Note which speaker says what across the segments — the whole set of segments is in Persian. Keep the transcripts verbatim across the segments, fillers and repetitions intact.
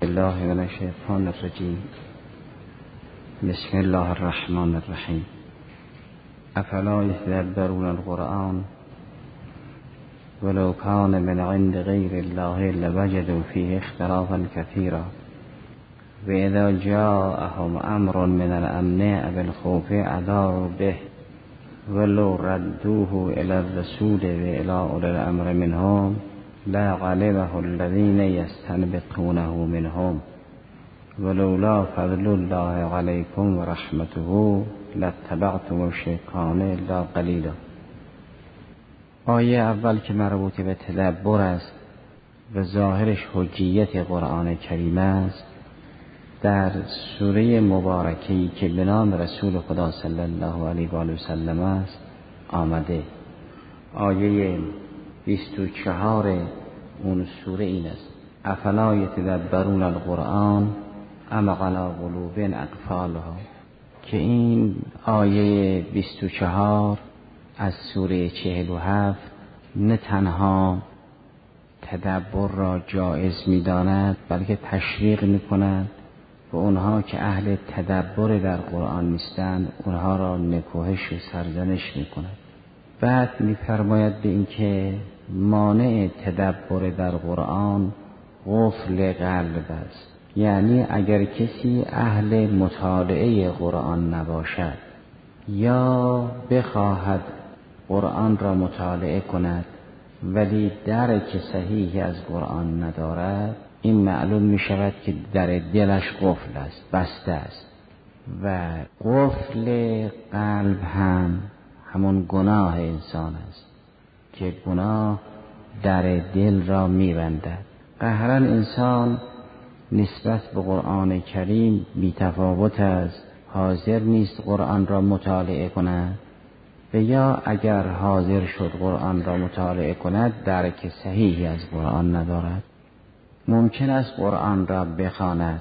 Speaker 1: الله من الشیطان الرجیم. بسم الله الرحمن الرحیم. افلا یتدبرون القرآن ولو کان من عند غیر الله لوجدوا فیه اختلافا کثیرا و اذا جاءهم امر من الامن او الخوف اذاعوا به ولو ردوه الى الرسول و الى اولی الامر منهم لعلمه الذین یستنبطونه منهم ولولا فضل الله علیکم و رحمته لاتبعتم الشیطان الا قلیلا. آیه اول که مربوط به تدبر است و ظاهرش حجیت قرآن کریم است، در سوره مبارکه‌ای که به نام رسول خدا صلی الله علیه و آله و سلم است آمده. آیه بیست و چهار اون سوره این است: افلا یتدبرون القرآن ام علی قلوب اقفالها. که این آیه بیست و چهار از سوره چهل و هفت نه تنها تدبر را جایز می داند بلکه تشویق می کند و اونها که اهل تدبر در قرآن نیستند اونها را نکوهش و سرزنش می کند. بعد می فرماید به این که مانع تدبر در قرآن قفل قلب است. یعنی اگر کسی اهل مطالعه قرآن نباشد یا بخواهد قرآن را مطالعه کند ولی درک صحیحی از قرآن ندارد، این معلوم می شود که در دلش قفل است، بسته است. و قفل قلب هم همون گناه انسان است که گناه در دل را می بندد. قهرا انسان نسبت به قرآن کریم بی تفاوت است، حاضر نیست قرآن را مطالعه کند و یا اگر حاضر شد قرآن را مطالعه کند درک صحیحی از قرآن ندارد. ممکن است قرآن را بخواند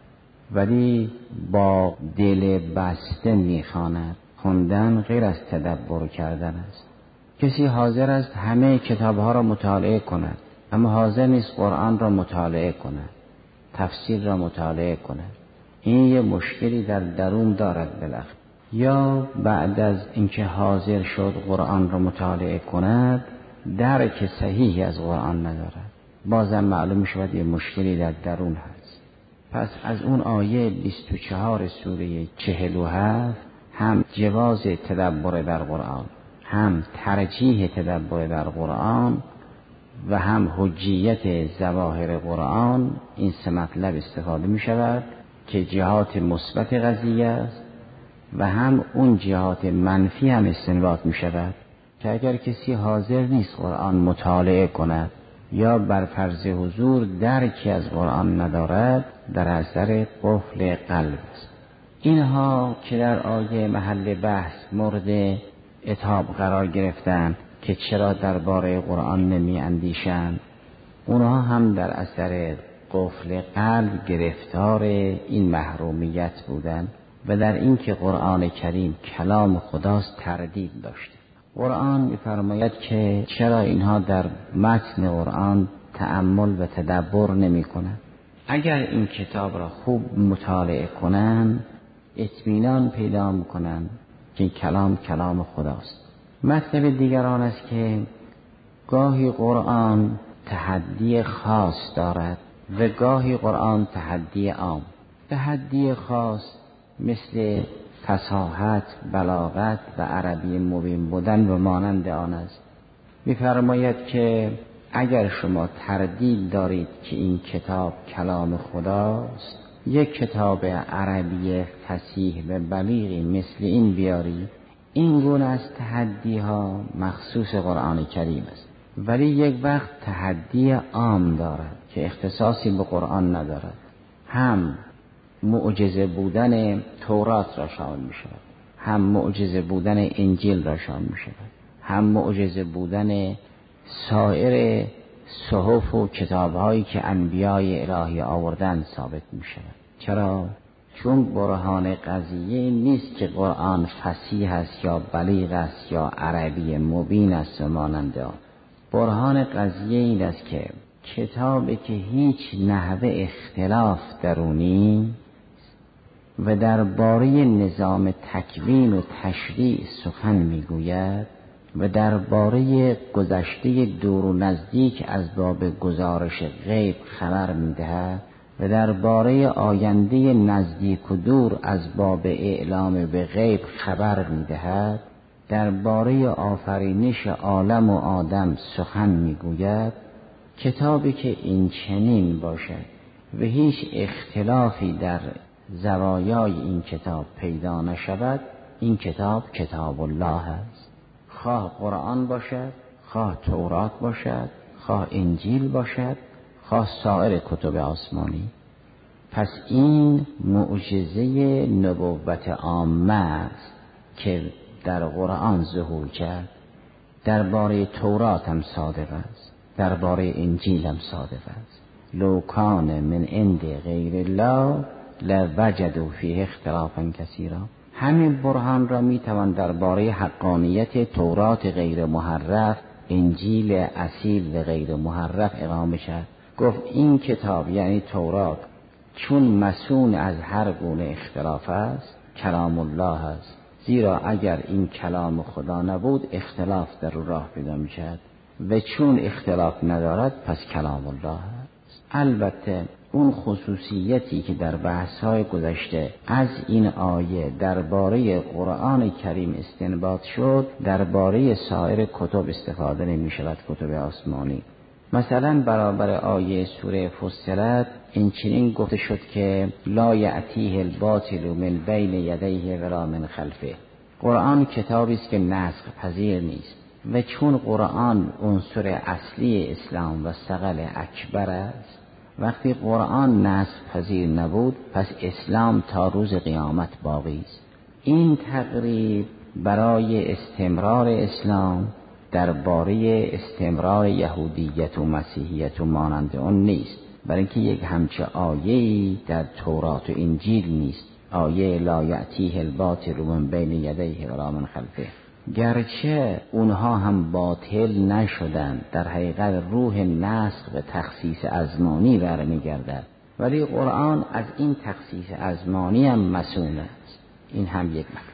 Speaker 1: ولی با دل بسته میخواند. خواندن غیر از تدبر کردن است. کسی حاضر است همه کتابها را مطالعه کند اما حاضر نیست قرآن را مطالعه کند، تفسیر را مطالعه کند. این یه مشکلی در درون دارد بالاخره. یا بعد از اینکه حاضر شد قرآن را مطالعه کند درک صحیحی از قرآن ندارد، بازم معلوم می شود یه مشکلی در درون هست. پس از اون آیه بیست و چهار سوره چهل و هفت هم جواز تدبر در قرآن، هم ترجیح تدبر در قرآن و هم حجیت ظواهر قرآن، این سه مطلب استفاده می شود که جهات مثبت قضیه است و هم اون جهات منفی هم استنباط می شود که اگر کسی حاضر نیست قرآن مطالعه کند یا بر فرض حضور درکی از قرآن ندارد در اثر قفل قلب است. اینها که در آیه محل بحث مورد عتاب قرار گرفتند که چرا درباره قرآن نمی اندیشند، اونها هم در اثر قفل قلب گرفتار این محرومیت بودند و در این که قرآن کریم کلام خداست تردید داشته. قرآن می‌فرماید که چرا اینها در متن قرآن تأمل و تدبر نمی کنند. اگر این کتاب را خوب مطالعه کنند اطمینان پیدا می‌کنند که این کلام کلام خداست. مطلب دیگران است که گاهی قرآن تحدی خاص دارد و گاهی قرآن تحدی عام. تحدی خاص مثل فصاحت، بلاغت و عربی مبین بودن و مانند آن است. می‌فرماید که اگر شما تردید دارید که این کتاب کلام خداست، یک کتاب عربی فصیح و بلیغی مثل این بیارید. این گونه از تحدی ها مخصوص قرآن کریم است، ولی یک وقت تحدی عام دارد که اختصاصی به قرآن ندارد. هم معجزه بودن تورات را شامل می شود، هم معجزه بودن انجیل را شامل می شود، هم معجزه بودن سایر صحف و کتاب هایی که انبیای الهی آوردن ثابت می شود. چرا؟ چون برهان قضیه نیست که قرآن فصیح است یا بلیغ است یا عربی مبین است و مانند آن. برهان قضیه این است که کتابی که هیچ نحوه اختلاف درونی و درباره نظام تکوین و تشریع سخن میگوید و درباره گذشته دور و نزدیک از باب گزارش غیب خبر میدهد و درباره آینده نزدیک و دور از باب اعلام به غیب خبر میدهد، درباره آفرینش عالم و آدم سخن میگوید. کتابی که این چنین باشد و هیچ اختلافی در زوایای این کتاب پیدا نشود، این کتاب کتاب الله است. خواه قرآن باشد، خواه تورات باشد، خواه انجیل باشد، خواه سایر کتب آسمانی. پس این معجزه نبوت عامه است که در قرآن ظهور کرد. درباره تورات هم صادق است، درباره انجیل هم صادق است. لو کان من عند غیر الله لوجدوا فیه اختلافا کثیرا. همین برهان را میتوان درباره حقانیت تورات غیر محرف، انجیل اصیل و غیر محرف اقامه کرد. گفت این کتاب یعنی تورات چون مصون از هر گونه اختلاف است، کلام الله است. زیرا اگر این کلام خدا نبود اختلاف در او راه پیدا میشد و چون اختلاف ندارد پس کلام الله است. البته اون خصوصیتی که در بحث‌های گذشته از این آیه درباره قرآن کریم استنباط شد، درباره سایر کتب استفاده نمی‌شود، کتب آسمانی. مثلا برابر آیه سوره فصلت این چنین گفته شد که لا یأتیه الباطل من بین یدیه ولا من خلفه. قرآن کتابی است که نسخ پذیر نیست و چون قرآن عنصر اصلی اسلام و ثقل اکبر است، وقتی قرآن نسخ پذیر نبود پس اسلام تا روز قیامت باقی است. این تقریب برای استمرار اسلام درباره استمرار یهودیت و مسیحیت و مانند آن نیست، برای اینکه یک همچه آیه‌ای در تورات و انجیل نیست. آیه لا یأتیه الباطل من بین یدیه ولا من خلفه. گرچه اونها هم باطل نشدند، در حقیقت روح نسخ و تخصیص ازمانی برمیگردد، ولی قرآن از این تخصیص ازمانی هم مسئول است. این هم یک مطلب.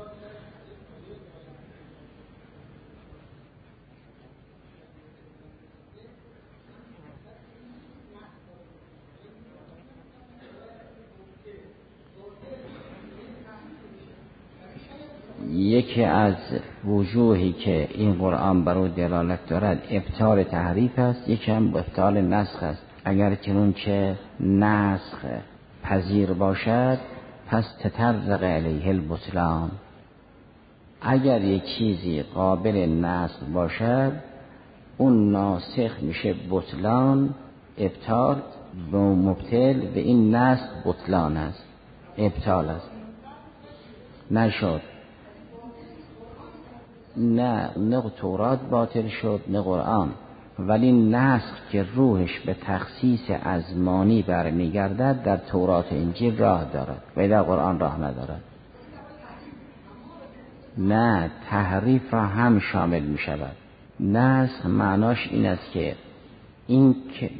Speaker 1: یکی از وجوهی که این قرآن بر او دلالت دارد ابطال تحریف است، یکی هم ابطال نسخ است. اگر چنانچه نسخ پذیر باشد پس تطرق علیه البطلان. اگر یک چیزی قابل نسخ باشد اون ناسخ میشه بطلان، ابطال و مبطل، و این نسخ بطلان است، ابطال است. نشد، نه نه تورات باطل شد نه قرآن، ولی نسخ که روحش به تخصیص ازمانی برمیگردد در تورات و انجیل راه دارد و در قرآن راه ندارد. نه، تحریف را هم شامل می شود. نسخ معناش این است که این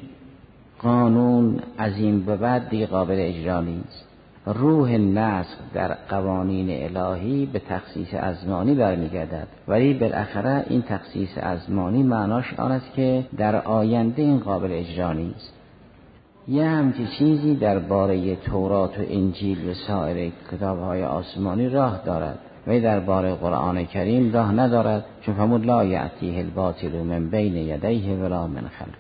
Speaker 1: قانون از این به بعد دیگه قابل اجرا نیست. روح نسخ در قوانین الهی به تخصیص ازمانی برمیگردد، ولی بالاخره این تخصیص ازمانی معناش آن است که در آینده این قابل اجرا نیست. یه همچی چیزی درباره تورات و انجیل و سایر کتاب‌های آسمانی راه دارد و درباره قرآن کریم راه ندارد، چون فرمود لا یأتیه الباطل من بین یدیه ولا من خلفه.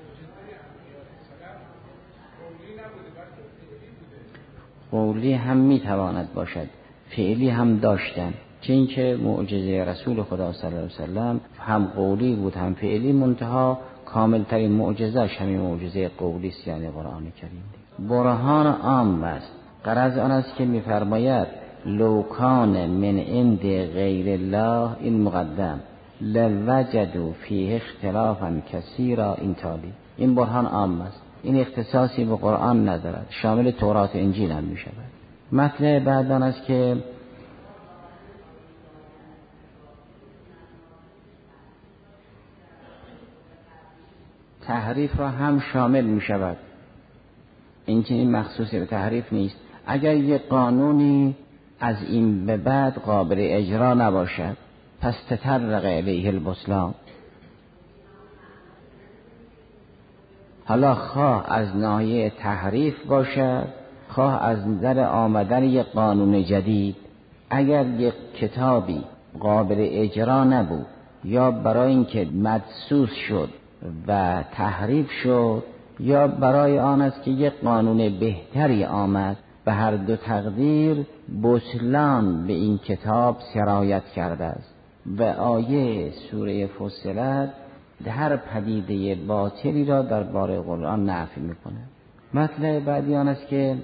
Speaker 1: قولی هم میتواند باشد، فعلی هم داشتن، چه اینکه معجزه رسول خدا صلی الله علیه وسلم هم قولی بود هم فعلی، منتها کامل ترین معجزه‌اش همین معجزه قولی است، یعنی قرآن کریم. برهان عام است. غرض آن است که میفرماید لو کان من عند غیر الله، این مقدم، لوجدوا فیه اختلافا کثیرا، این تالی. این برهان عام است، این اختصاصی به قرآن ندارد، شامل تورات و انجیل هم می شود. مطلب بعد آن است که تحریف را هم شامل می شود. این که این مخصوصی به تحریف نیست. اگر یک قانونی از این به بعد قابل اجرا نباشد پس تطرق الیه البطلان، حالا خواه از ناحیه تحریف باشد خواه از نظر آمدن یک قانون جدید، اگر یک کتابی قابل اجرا نبود یا برای اینکه مدسوس شد و تحریف شد یا برای آن است که یک قانون بهتری آمد، به هر دو تقدیر بطلان به این کتاب سرایت کرده است و آیه سوره فصلت هر پدیده باطلی را در باره قرآن نفی میکنه. مطلب بعدی آن است که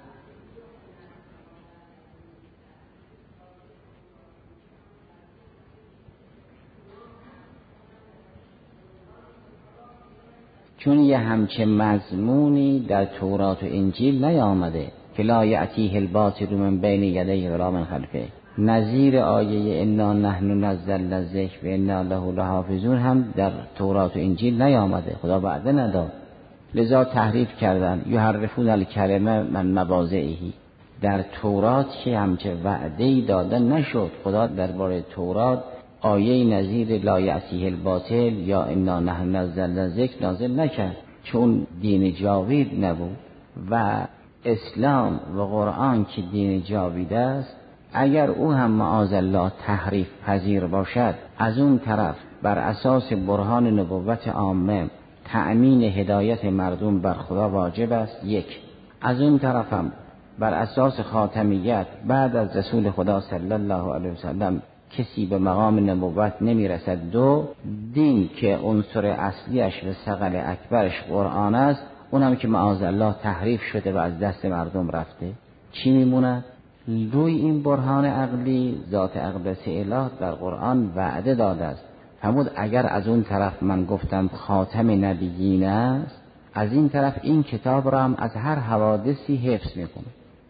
Speaker 1: چون یه همچه مضمونی در تورات و انجیل نیامده که لا یأتیه الباطل من بین یدیه ولا من خلفه، نظیر آیه انا نحن نزلنا الذکر و انا له لحافظون هم در تورات و انجیل نیامده، خدا وعده نداد، لذا تحریف کردن. یحرفون الکلمه من مواضعه، در تورات که همچه وعده‌ای داده نشد. خدا درباره تورات آیه نظیر لا یأتیه الباطل یا انا نحن نزلنا الذکر نازل نکرد، چون دین جاوید نبود و اسلام و قرآن که دین جاوید است، اگر او هم معاذالله تحریف پذیر باشد، از اون طرف بر اساس برهان نبوت عامه تأمین هدایت مردم بر خدا واجب است، یک. از اون طرف هم بر اساس خاتمیت بعد از رسول خدا صلی الله علیه وسلم کسی به مقام نبوت نمی رسد. دو، دین که عنصر اصلیش و ثقل اکبرش قرآن است، اونم که معاذالله تحریف شده و از دست مردم رفته، چی میمونه؟ روی این برهان عقلی ذات اقدس اله در قرآن وعده داده است. فرمود اگر از اون طرف من گفتم خاتم نبیین است، از این طرف این کتاب را هم از هر حوادثی حفظ میکنه،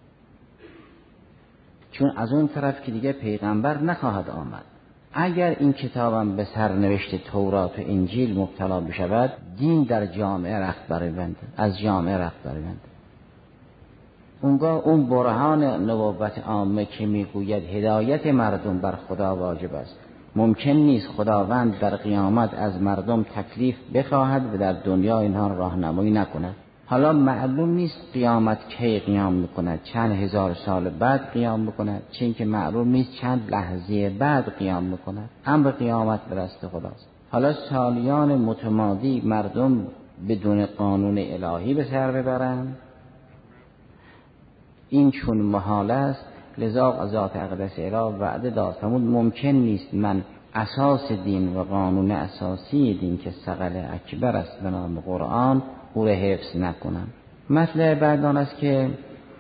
Speaker 1: چون از اون طرف که دیگه پیغمبر نخواهد آمد. اگر این کتابم به سرنوشت تورات و انجیل مبتلا بشود، دین در جامعه رخت بربنده، از جامعه رخت بربنده. اونگاه اون برهان نبوت عامه که میگوید هدایت مردم بر خدا واجب است، ممکن نیست خداوند در قیامت از مردم تکلیف بخواهد و در دنیا اینها راهنمایی نکند. حالا معلوم نیست قیامت کی قیام میکند، چند هزار سال بعد قیام میکند، چه اینکه معلوم نیست چند لحظه بعد قیام میکند. امر قیامت به دست خداست. حالا سالیان متمادی مردم بدون قانون الهی به سر ببرند، این چون محال است. لذا ذات اقدس اله وعده داد، فرمود ممکن نیست من اساس دین و قانون اساسی دین که ثقل اکبر است به نام قرآن او را حفظ نکنم. مطلب بعد آن است که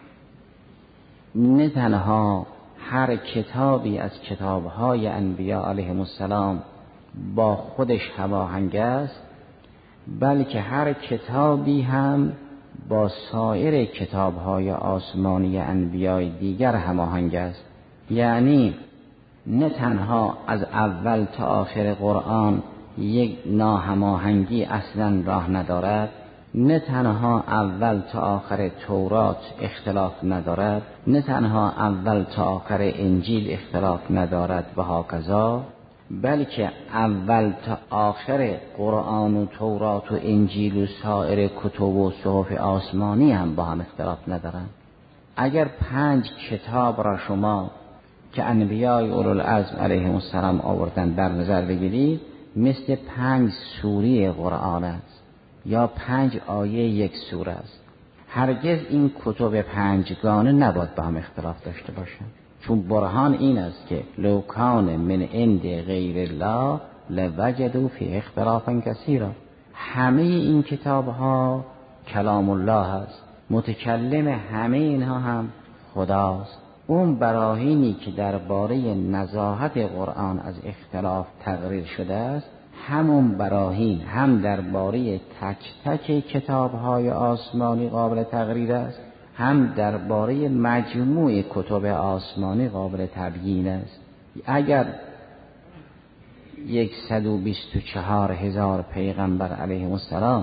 Speaker 1: نه تنها هر کتابی از کتابهای انبیاء علیهم السلام با خودش هماهنگ است، بلکه هر کتابی هم با سایر کتابهای آسمانی انبیاء دیگر هماهنگ است. یعنی نه تنها از اول تا آخر قرآن یک ناهماهنگی اصلا راه ندارد، نه تنها اول تا آخر تورات اختلاف ندارد، نه تنها اول تا آخر انجیل اختلاف ندارد و هاکذا، بلکه اول تا آخر قرآن و تورات و انجیل و سایر کتب و صحف آسمانی هم با هم اختلاف ندارند. اگر پنج کتاب را شما که انبیاء اولوالعزم علیهم السلام آوردن در نظر بگیرید، مثل پنج سوره قرآن است یا پنج آیه یک سوره است. هرگز این کتب پنجگانه نباید با هم اختلاف داشته باشند، چون برهان این است که لو کان من عند غیر الله لوجدوا فی اختلافا کثیرا. همه این کتاب ها کلام الله است، متکلم همه اینها هم خداست. اون براهینی که درباره نزاهت قرآن از اختلاف تقریر شده است، همون براهین هم درباره تک تک کتاب‌های آسمانی قابل تقریر است، هم درباره مجموع کتب آسمانی قابل تبیین است. اگر صد و بیست و چهار هزار پیغمبر علیهم السلام،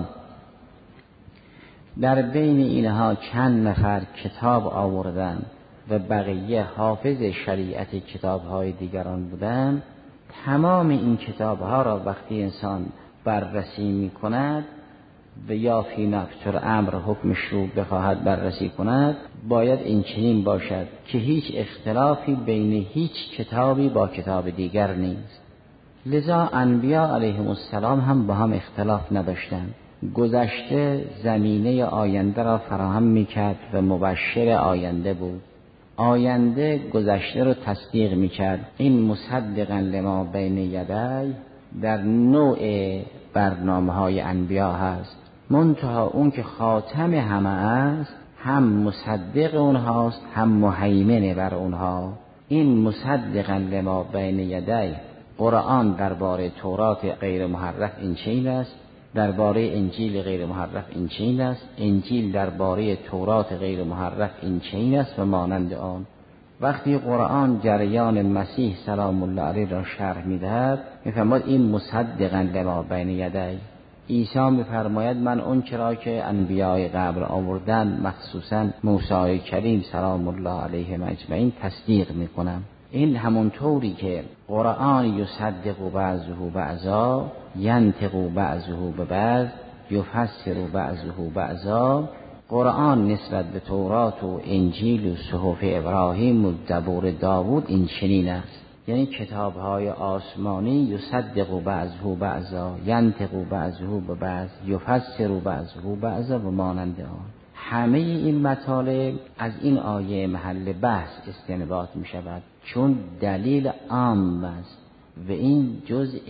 Speaker 1: در بین اینها چند نفر کتاب آوردن و بقیه حافظ شریعت کتاب‌های دیگران بودند، تمام این کتاب‌ها را وقتی انسان بررسی می‌کند و یا فی نفس الامر حکمش رو بخواهد بررسی کند، باید این چنین باشد که هیچ اختلافی بین هیچ کتابی با کتاب دیگر نیست. لذا انبیاء علیهم السلام هم با هم اختلاف نداشتند. گذشته زمینه آینده را فراهم میکرد و مبشر آینده بود. آینده گذشته رو تصدیق میکرد. این مصدقا لما بین یدی در نوع برنامه های انبیا هست، منتها اون که خاتم همه است هم مصدق اونهاست هم مهیمن بر اونها. این مصدقا لما بین یدی، قرآن درباره تورات غیر محرف این چنین است، درباره انجیل غیر محرف این چنین است، انجیل درباره تورات غیر محرف این چنین است و مانند آن. وقتی قرآن جریان مسیح سلام الله علیه را شرح می‌دهد می‌فرماید این مصدقا لما بین یدی. عیسی می‌فرماید من اون چرا که انبیای قبل آوردن، مخصوصاً موسی کریم سلام الله علیه اجمعین، تصدیق می‌کنم. این همون طوری که قرآن یصدق بعضه بعضا، ینطق بعضه ببعض، یفسر بعضه بعضا. قرآن نسبت به تورات و انجیل و صحف ابراهیم و زبور داوود این چنین است، یعنی کتاب‌های آسمانی یصدق بعضه بعضا، ینطق بعضه ببعض، یفسر بعضه بعضا و مانند آن. همه این مطالب از این آیه محل بحث استنباط می شود، چون دلیل عام است و این جزء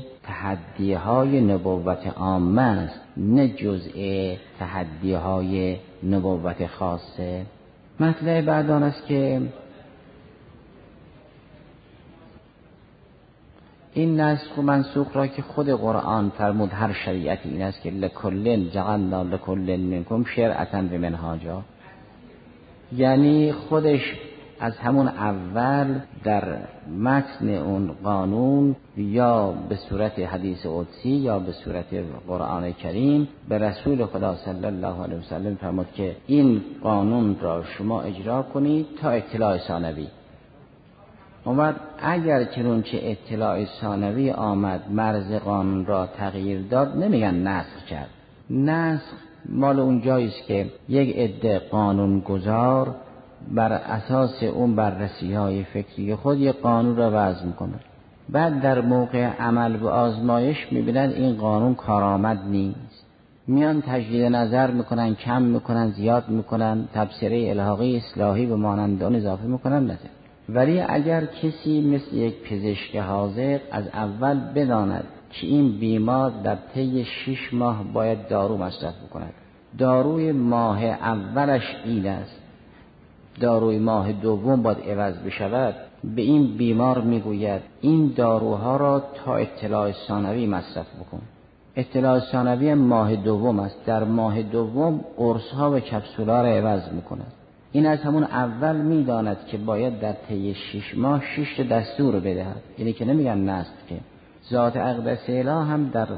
Speaker 1: تحدیهای نبوت عامه است، نه جزء تحدیهای نبوت خاصه. مطلب بعد آن است که این نسخ و منسوخ را که خود قرآن فرمود هر شریعتی این است که لکل جعلنا لکل منکم شرعة و منهاجا، یعنی خودش از همون اول در متن اون قانون یا به صورت حدیث قدسی یا به صورت قرآن کریم به رسول خدا صلی الله علیه وسلم فرمود که این قانون را شما اجرا کنید تا اطلاع ثانوی. اومد اگر چنانچه اطلاع ثانوی آمد مرز قانون را تغییر داد، نمیگن نسخ کرد. نسخ مال اون جاییست که یک عده قانون گذار بر اساس اون بررسی های فکری خود یک قانون را وضع میکنن، بعد در موقع عمل و آزمایش میبینن این قانون کارآمد نیست، میان تجدید نظر میکنن، کم میکنن، زیاد میکنن، تبصره الحاقی اصلاحی و مانند آن اضافه میکنن نظر. ولی اگر کسی مثل یک پزشک حاذق از اول بداند که این بیمار در طی شش ماه باید دارو مصرف بکند، داروی ماه اولش این است، داروی ماه دوم باید عوض بشود، به این بیمار میگوید این داروها را تا اطلاع ثانوی مصرف بکن. اطلاع ثانوی ماه دوم است، در ماه دوم قرص‌ها و کپسول‌ها را عوض میکند. این از همون اول میداند که باید در طی شش ماه شش دستور بدهد، یعنی که نمیگن نسخ، که ذات اقدس الهی هم در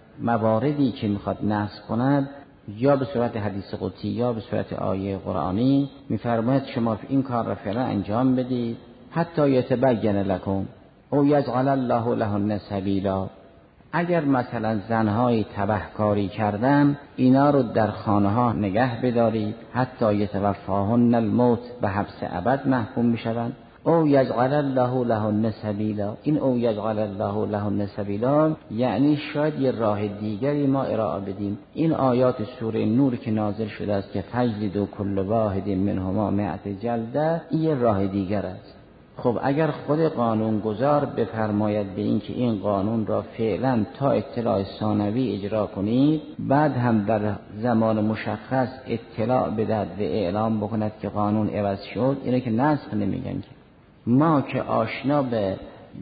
Speaker 1: مواردی که میخواد نسخ کند یا به صورت حدیث قدسی یا به صورت آیه قرآنی میفرماید شما این کار را فعلا انجام بدید حتی یتبین لکم او یجعل الله لهن سبیلا. اگر مثلا زنهای تبهکاری کردن، اینا رو در خانه ها نگه بدارید حتی یتوفاهن الموت، به حبس ابد محکوم میشوند. او یجعل الله لهن سبیلا، این او یجعل الله لهن سبیلا یعنی شاید یه راه دیگری ما ارائه بدیم. این آیات سوره نور که نازل شده است که فجلدوا کل واحد منهما مئة جلده، این یه راه دیگر است. خب اگر خود قانون گذار بفرماید به این که این قانون را فعلا تا اطلاع ثانوی اجرا کنید، بعد هم در زمان مشخص اطلاع بدهد و اعلام بکند که قانون عوض شد، اینه که نسخ نمیگن. که ما که آشنا به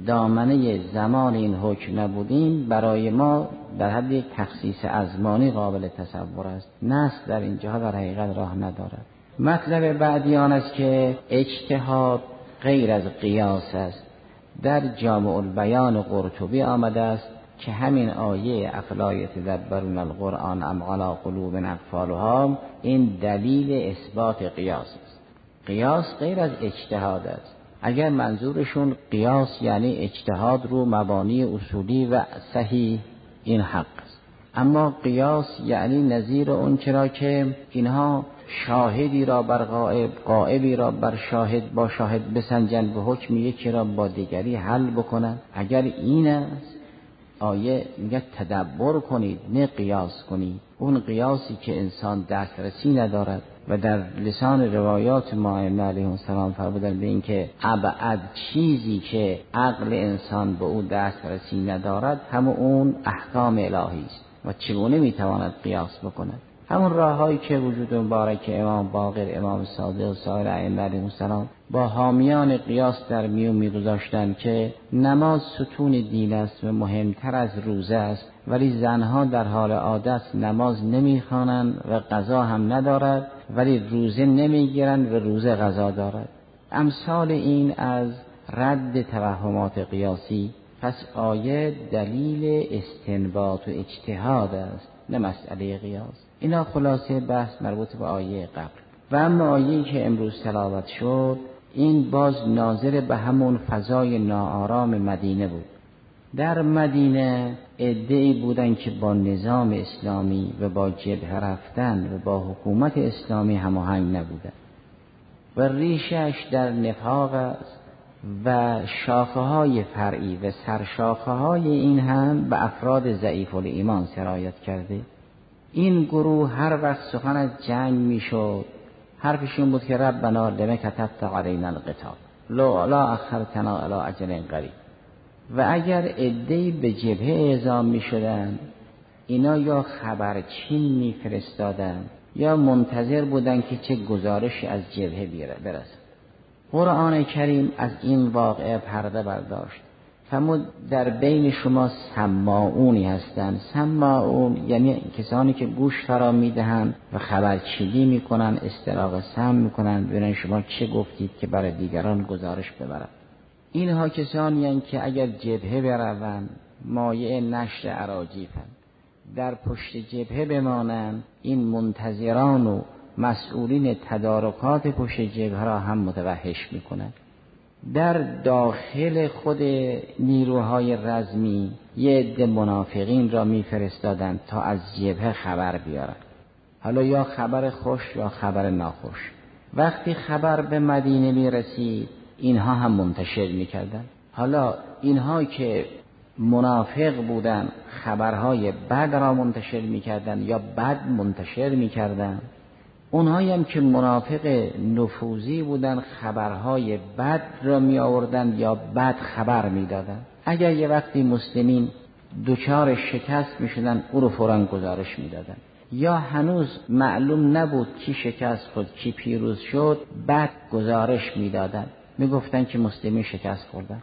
Speaker 1: دامنه زمان این حکم نبودیم، برای ما در حد یک تخصیص ازمانی قابل تصور است. نسخ در اینجا در حقیقت راه ندارد. مطلب بعدی آن است که اجتهاد غیر از قیاس است. در جامع البیان قرطبی آمده است که همین آیه افلا یتدبرون القرآن ام علی قلوب اقفالها این دلیل اثبات قیاس است. قیاس غیر از اجتهاد است. اگر منظورشون قیاس یعنی اجتهاد رو مبانی اصولی و صحیح، این حق است. اما قیاس یعنی نظیر اون چرا که اینها شاهدی را بر غائب، غائبی را بر شاهد، با شاهد بسنجن و حکم یکی را با دیگری حل بکنن. اگر این است آیه میگه تدبر کنید نه قیاس کنید. اون قیاسی که انسان دسترسی ندارد و در لسان روایات ما ائمه علیهم السلام فرمودن به این که ابعد چیزی که عقل انسان به او دسترسی ندارد همون اون احکام الهی است و چگونه میتواند قیاس بکند. همون راههایی که وجود مبارک امام باقر، امام صادق و سایر ائمه علیهم السلام با حامیان قیاس در میون میگذاشتند که نماز ستون دین است و مهمتر از روزه است، ولی زنها در حال عادت نماز نمیخوانند و قضا هم ندارد، ولی روزه نمیگیرند و روزه قضا دارد. امثال این از رد توهمات قیاسی. پس آیه دلیل استنباط و اجتهاد است نه مسئله قیاس. اینا خلاصه بحث مربوط به آیه قبل. و اما آیه‌ای که امروز تلاوت شد این باز ناظر به همون فضای ناآرام مدینه بود. در مدینه عده‌ای بودن که با نظام اسلامی و با جبهه رفتن و با حکومت اسلامی هماهنگ نبودن و ریشش در نفاق است و شاخه‌های فرعی و سرشاخه‌های این هم به افراد ضعیف الایمان سرایت کرده. این گروه هر وقت سخن از جنگ میشد حرفشون بود که ربنا لما کتبت علینا القتال لولا اخرتنا الی اجل قریب. و اگر عده‌ای به جبهه اعزام میشدن اینا یا خبرچین میفرستادن یا منتظر بودن که چه گزارشی از جبهه برسه. قرآن کریم از این واقعه پرده برداشت. فرمود در بین شما سماعونی هستند. سماعون یعنی کسانی که گوش فرا میدهند و خبرچینی میکنن، استراق سمع میکنن ببینن شما چه گفتید که برای دیگران گزارش ببرند. اینها کسانی هستند که اگر جبهه بروند مایع نشر اراجیفند، در پشت جبهه بمانند این منتظران و مسئولین تدارکات پشت جبهه را هم متوحش میکنند. در داخل خود نیروهای رزمی یه عده منافقین را میفرستادند تا از جبهه خبر بیارند، حالا یا خبر خوش یا خبر ناخوش. وقتی خبر به مدینه میرسید اینها هم منتشر میکردند. حالا اینها که منافق بودند خبرهای بد را منتشر میکردند یا بد منتشر میکردند. اونهایی هم که منافق نفوذی بودن خبرهای بد را می آوردن یا بد خبر می دادن. اگر یه وقتی مسلمین دوچار شکست می شدن او رو فوراً گزارش می دادن، یا هنوز معلوم نبود کی شکست خود کی پیروز شد بد گزارش می دادن، می گفتن که مسلمین شکست خوردن.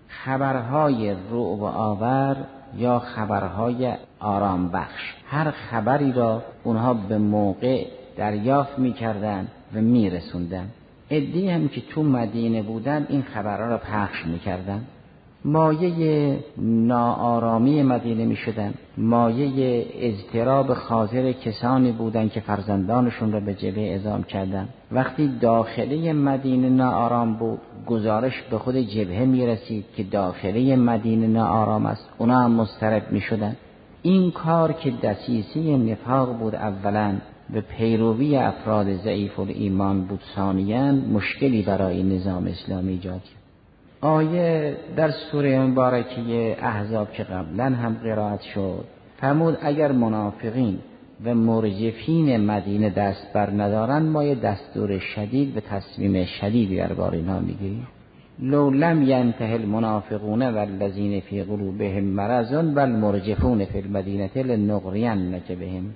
Speaker 1: خبرهای رعب آور یا خبرهای آرام بخش، هر خبری را اونها به موقع دریافت می‌کردند و می‌رسوندند. عده‌ای هم که تو مدینه بودن این خبرها را پخش می‌کردند. مایه ناآرامی مدینه می‌شدند، مایه اضطراب خاطر کسانی بودند که فرزندانشون را به جبهه اعزام کردند. وقتی داخله مدینه ناآرام بود گزارش به خود جبهه می‌رسید که داخله مدینه ناآرام است، اونا هم مضطرب می‌شدند. این کار که دسیسه نفاق بود اولاً به پیروی افراد ضعیف الایمان بود، ثانیاً مشکلی برای نظام اسلامی ایجاد کرد. آیه در سوره مبارکه احزاب که قبلا هم قرائت شد فرمود اگر منافقین و مرجفین مدینه دست بر ندارن ما یه دستور شدید و تصمیم شدیدی درباره اینها میگیریم. لو لم ینته المنافقون والذین فی قلوبهم مرض والمرجفون فی المدینه لنغرینک بهم.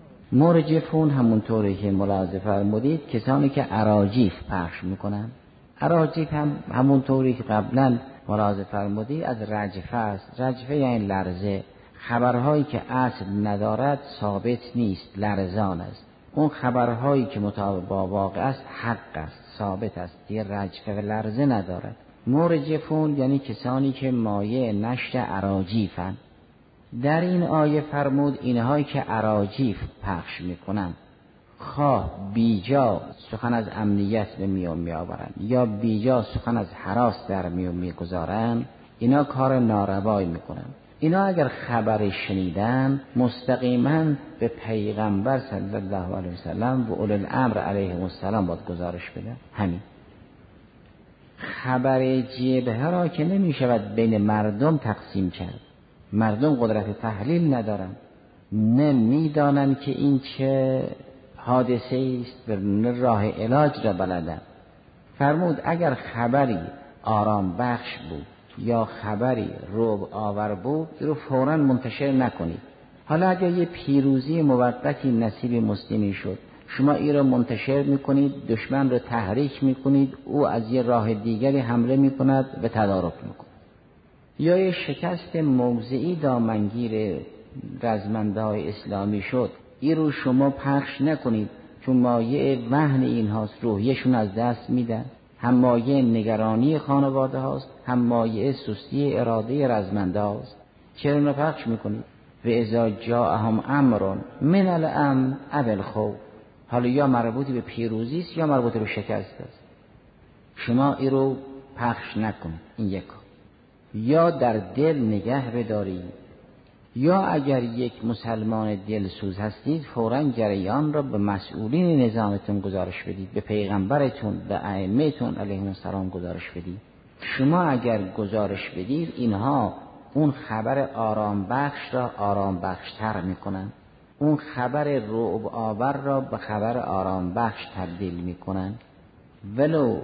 Speaker 1: مرجفون همونطوری که ملاحظه فرمودید کسانی که اراجیف پخش میکنن. اراجیف هم همونطوری که قبلا ملاحظه فرمودید از رجفه است. رجفه یعنی لرزه، خبرهایی که اصل ندارد ثابت نیست، لرزان است. اون خبرهایی که مطابق با واقع است حق است، ثابت است، دیگه رجفه و لرزه ندارد. مرجفون یعنی کسانی که مایه نشر اراجیفن. در این آیه فرمود اینهایی که اراجیف پخش میکنن، خواه بیجا سخن از امنیت به میون می آورن یا بیجا سخن از هراس در میون می گذارن، اینا کار ناروایی میکنن. اینا اگر خبری شنیدن مستقیما به پیغمبر صلی الله علیه وسلم و اولو الامر علیهم السلام باید گزارش بدن. همین خبر جبهه را که نمی شود بین مردم تقسیم کرد. مردم قدرت تحلیل ندارن، نمیدانن که این چه حادثه است، به راه علاج را بلدن. فرمود اگر خبری آرام بخش بود یا خبری رعب آور بود، رو فوراً منتشر نکنید. حالا اگر یه پیروزی موقتی نصیب مسلمی شد، شما این را منتشر میکنید، دشمن را تحریک میکنید، او از یه راه دیگری حمله میکند و تدارک میکند. یا یه شکست موضعی دامنگیر رزمنده‌های اسلامی شد، این رو شما پخش نکنید، چون مایه وهن این هاست، روحیشون از دست میدن. هم مایه نگرانی خانواده هاست، هم مایه سستی اراده رزمنده هاست. چرا نپخش میکنید؟ و اذا جاءهم امر من الامن او الخوف. حالا یا مربوط به پیروزی است یا مربوط به شکست است. شما این رو پخش نکنید. این یک یا در دل نگه بدارید، یا اگر یک مسلمان دلسوز هستید فوراً جریان را به مسئولین نظامتون گزارش بدید، به پیغمبرتون، به ائمه‌تون علیهم السلام گزارش بدید. شما اگر گزارش بدید اینها اون خبر آرام بخش را آرام بخشتر میکنن، اون خبر رعب آور را به خبر آرام بخش تبدیل میکنن. ولو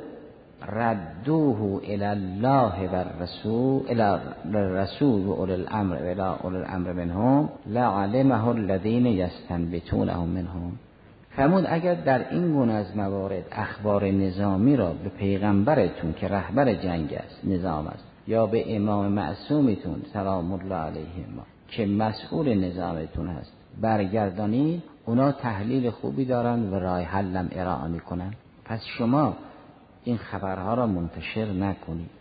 Speaker 1: ردوه الی الله و الرسول الی الرسول و اولي الامر و الی اولي الامر منهم لعلمه الذین یستنبطونه منهم. فرمود اگر در این گونه از موارد اخبار نظامی را به پیغمبرتون که رهبر جنگ است، نظام است، یا به امام معصومتون سلام الله علیه که مسئول نظامتون هست برگردانید، اونا تحلیل خوبی دارن و راه حلم ارائه میکنن. پس شما این خبرها را منتشر نکنید.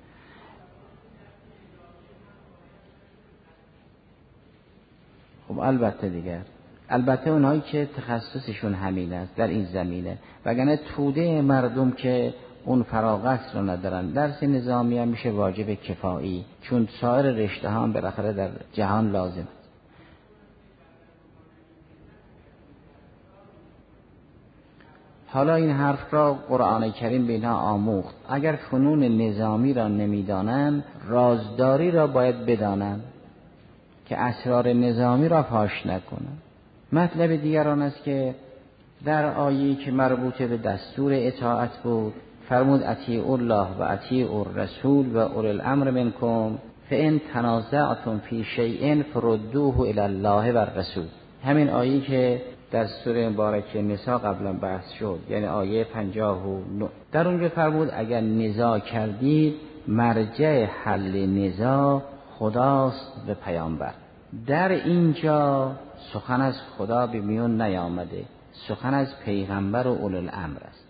Speaker 1: خب البته دیگر البته اونهایی که تخصصشون همین است در این زمینه، وگرنه توده مردم که اون فراغت رو ندارن، درس نظامی هم میشه واجب کفایی، چون سایر رشته ها هم بالاخره در جهان لازم. حالا این حرف را قرآن کریم به اینها آموخت. اگر فنون نظامی را نمیدانند، رازداری را باید بدانند که اسرار نظامی را فاش نکنند. مطلب دیگر آن است که در آیه‌ای که مربوط به دستور اطاعت بود فرمود اطیعوا الله و اطیعوا الرسول و اولی الامر منکم فان تنازعتم فی شیء فردوه الی الله و الرسول. همین آیه‌ای که در سوره مبارکه نساء قبلا بحث شد، یعنی آیه پنجاه و نه، در اونجا فرمود اگر نزاع کردید مرجع حل نزاع خداست و پیامبر. در اینجا سخن از خدا به میون نیامده، سخن از پیغمبر و اولو الامر است.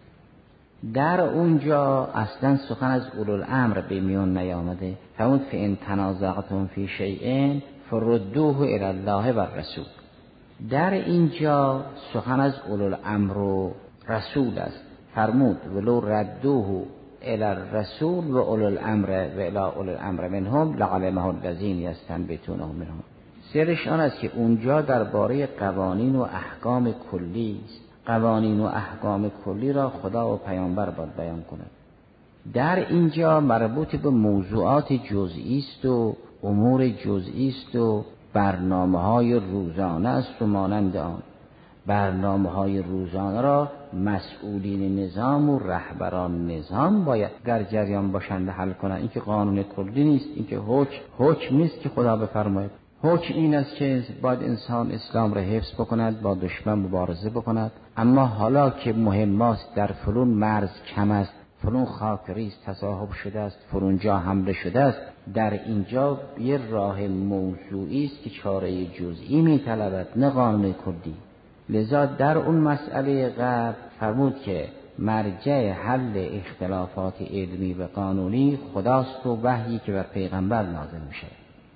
Speaker 1: در اونجا اصلا سخن از اولو الامر به میون نیامده. فرمود فان تنازعتم فی شیء فردوه الی الله و الرسول. در اینجا سخن از اولو الامر و رسول است. فرمود ولو ردوه الی الرسول و اولو الامر و الی اولو الامر منهم لعلمه الذین یستنبطونه منهم. سرش آن است که اونجا درباره قوانین و احکام کلی است. قوانین و احکام کلی را خدا و پیامبر باید بیان کند. در اینجا مربوط به موضوعات جزئی است و امور جزئی است و برنامه‌های روزانه است و مانند آن. برنامه‌های روزانه را مسئولین نظام و رهبران نظام باید در جریان باشند حل کنند. این که قانون کلی نیست، این که حکم حکم نیست که خدا بفرماید. حکم این است که باید انسان اسلام را حفظ بکند، با دشمن مبارزه بکند. اما حالا که مهمات در فلون مرز کم است، فلون خاکریز تصاحب شده است، فلون جا حمله شده است، در اینجا یه راه موضوعی است که چاره جزئی می‌طلبد، نه قانون کلی. لذا در اون مسئله قبل فرمود که مرجع حل اختلافات علمی و قانونی خداست و وحیی که بر پیغمبر نازل میشه.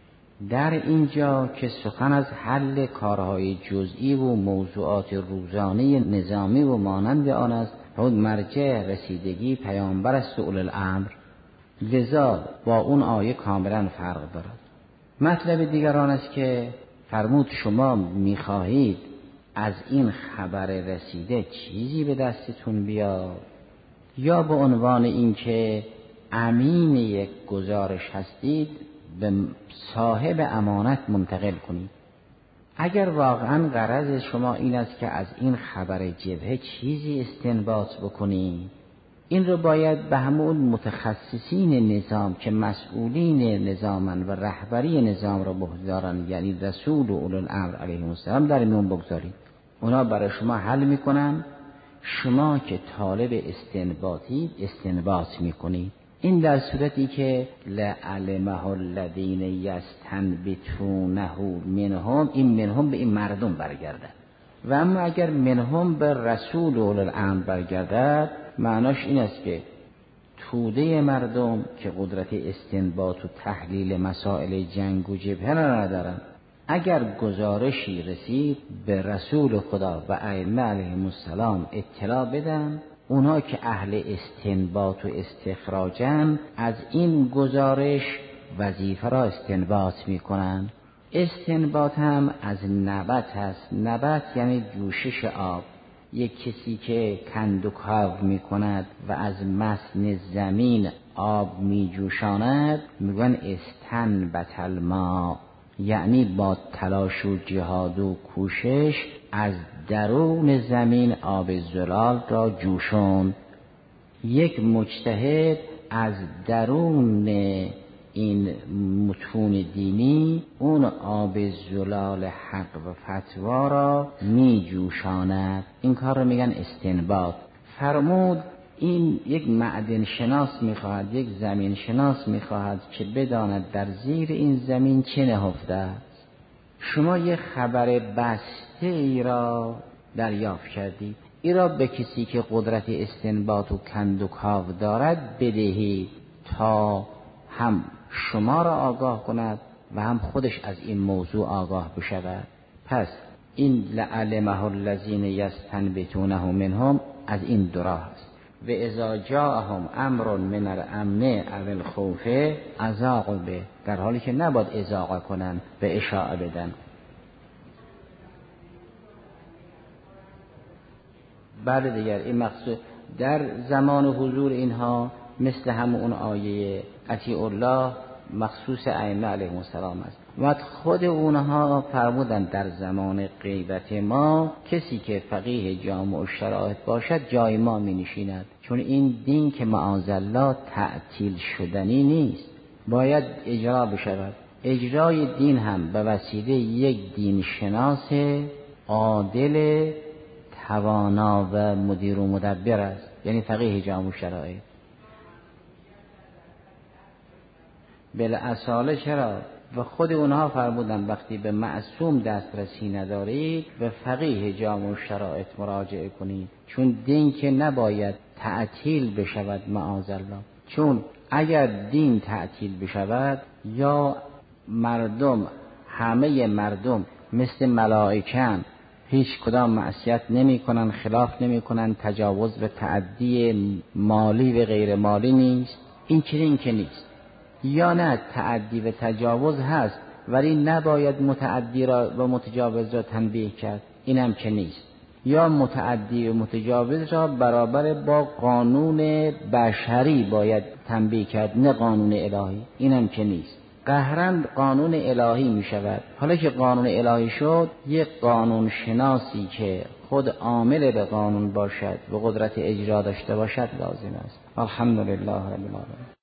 Speaker 1: در اینجا که سخن از حل کارهای جزئی و موضوعات روزانه نظامی و مانند آن است، خود مرجع رسیدگی پیامبر است و اولو الامر، لذا با اون آیه کاملا فرق دارد. مطلب دیگر آن است که فرمود شما میخواهید از این خبر رسیده چیزی به دستتون بیاد، یا به عنوان اینکه امین یک گزارش هستید به صاحب امانت منتقل کنید. اگر واقعا غرض شما این است که از این خبر جبهه چیزی استنباط بکنید، این رو باید به همون متخصصین نظام که مسئولین نظامن و رهبری نظام را بهدارن، یعنی رسول و اولو الامر علیهم السلام، در میون بگذارید. اونا برای شما حل میکنن، شما که طالب استنباطی استنباط میکنید. این در صورتی که لعلمه الذین یستنبطونه منهم، این منهم به این مردم برگردد. و اما اگر منهم به رسول و اولو الامر برگردد، معناش این است که توده مردم که قدرت استنباط و تحلیل مسائل جنگ و جبهه را ندارن، اگر گزارشی رسید به رسول خدا و ائمه علیهم السلام اطلاع بدن، اونا که اهل استنباط و استخراجن از این گزارش وظیفه را استنباط میکنن. استنباط هم از نبت هست. نبت یعنی جوشش آب. یک کسی که کندوکاو میکند و از متن زمین آب میجوشاند میگن استنبت الماء، یعنی با تلاش و جهاد و کوشش از درون زمین آب زلال را جوشون. یک مجتهد از درون این متون دینی اون آب زلال حق و فتوا را می جوشاند. این کار را میگن استنباط. فرمود این یک معدن شناس میخواهد، یک زمین شناس میخواهد که بداند در زیر این زمین چه نهفته است. شما یک خبر بسته ای را دریافت کردید، این را به کسی که قدرت استنباط و کندوکاو دارد بدهید تا هم شما را آگاه کند و هم خودش از این موضوع آگاه بشود. پس این لعلمه الذین یستنبطونه منهم از این دو راه است. و اذا جاءهم امر من الامن او الخوف اذاعوا به، در حالی که نباید اذاعه کنن به اشاعه بدن. بعد دیگر این مقصود در زمان حضور اینها مثل همون آیه اطیعوا الله مخصوص ائمه علیهم السلام است. و خود اونها فرمودن در زمان غیبت ما کسی که فقیه جامع و شرایط باشد جای ما می نشیند، چون این دین که معاذالله تعطیل شدنی نیست، باید اجرا بشود. اجرای دین هم به وسیله یک دین شناس عادل توانا و مدیر و مدبر است، یعنی فقیه جامع و شرایط. بالاصاله چرا؟ و خود اونها فرمودن وقتی به معصوم دسترسی ندارید به فقیه جامع و شرایط مراجعه کنید، چون دین که نباید تعطیل بشود معاذالله. چون اگر دین تعطیل بشود یا مردم همه مردم مثل ملائکه‌اند، هیچ کدام معصیت نمی کنن، خلاف نمی کنن، تجاوز و تعدی مالی و غیر مالی نیست، این چنین که نیست. یا نه تعدی و تجاوز هست ولی نباید متعدی را و متجاوز را تنبیه کرد، اینم که نیست. یا متعدی و متجاوز را برابر با قانون بشری باید تنبیه کرد، نه قانون الهی، اینم که نیست. قهرن قانون الهی می شود. حالا که قانون الهی شد، یک قانون شناسی که خود عامل به قانون باشد و قدرت اجرا داشته باشد لازم است. الحمدلله رب العالمین.